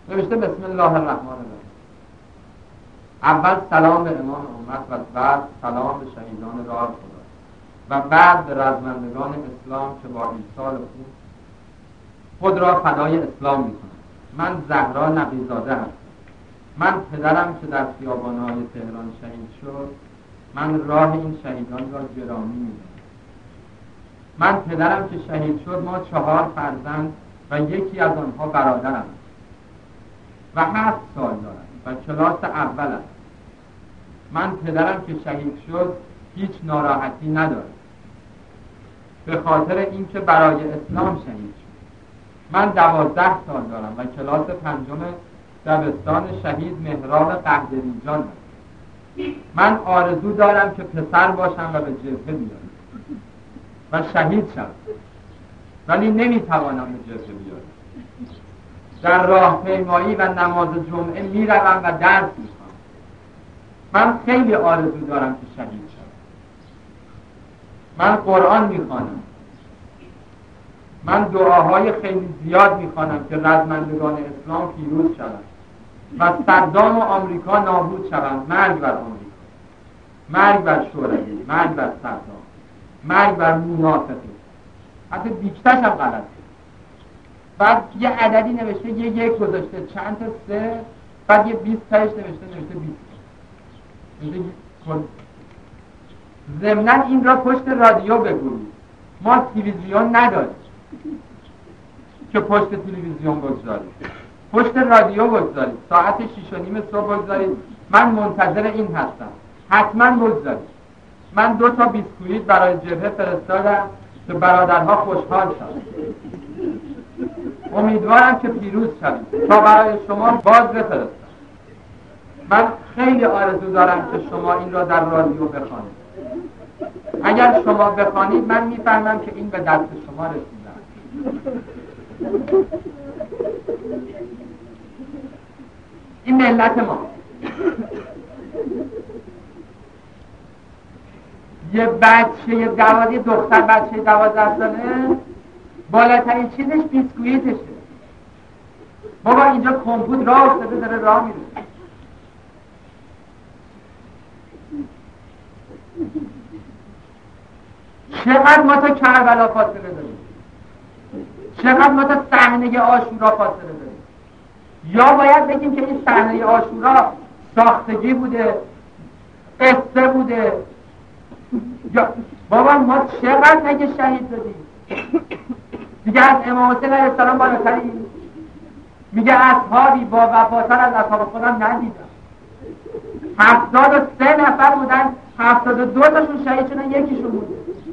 نوشته بسم الله الرحمن الرحیم. اول سلام به امام امت و بعد سلام به شهیدان راه خدا و بعد به رزمندگان اسلام که با ایثار خود را فدای اسلام می‌کنند. من زهرا نقی‌زاده هستم. من پدرم که در خیابان‌های تهران شهید شد، من راه این شهیدان را گرامی می‌دانم. من پدرم که شهید شد، ما 4 فرزند و یکی از آنها برادرم و 7 سال دارم و کلاس اول است. من پدرم که شهید شد هیچ ناراحتی ندارم به خاطر اینکه برای اسلام شهید شد. من 12 سال دارم و کلاس 5 دبستان شهید مهراب قهدری جان دارم. من آرزو دارم که پسر باشم و به جبهه بیارم و شهید شدم، ولی نمیتوانم به جبهه بیارم. در راهپیمایی و نماز جمعه میروم و درس میخوانم. من خیلی آرزو دارم که شهید شدم. من قرآن میخوانم. من دعاهای خیلی زیاد میخوانم که رزمندگان اسلام پیروز شوند و صدام و آمریکا نابود شوند. مرگ بر آمریکا، مرگ بر شوروی، مرگ بر صدام، مرگ بر منافقین. حتی دیکتش هم غلطه. بعد یه عددی نوشته، یه 1 گذاشته، چند تا 3، بعد یه 20 تایش نوشته 20. ضمناً این را پشت رادیو بگویید. ما تلویزیون نداریم که پشت تلویزیون بگذارید، پشت رادیو بگذارید، ساعت 6:30 صبح بگذارید. من منتظر این هستم، حتما بگذارید. من 2 تا بیسکویت برای جبهه فرستادم که برادرها خوشحال شدند. امیدوارم که پیروز شوید تا برای شما باز بفرستم. من خیلی آرزو دارم که شما این را در رادیو بخوانید. اگر شما بخوانید من میفهمم که این به دست شما رسیده. این ملت ما یه بچه دختر بچه 12 ساله بالاترین چیزش بیسکویتشه. بابا اینجا کمپوت راه افتاده، داره راه میره. چقدر ما تا کربلا فاصله داریم، چقدر ما تا صحنه عاشورا فاصله داریم. یا باید بگیم که این صحنه عاشورا ساختگی بوده، قصه بوده. یا بابا ما چقدر نگه شهید دادیم دیگه. از امام حسین علیه السلام بالاترین. میگه اصحابی با وفاتر از اصحاب خودم ندیدم. 73 نفر بودن، 72 تاشون شهید شدن، یکیشون بوده.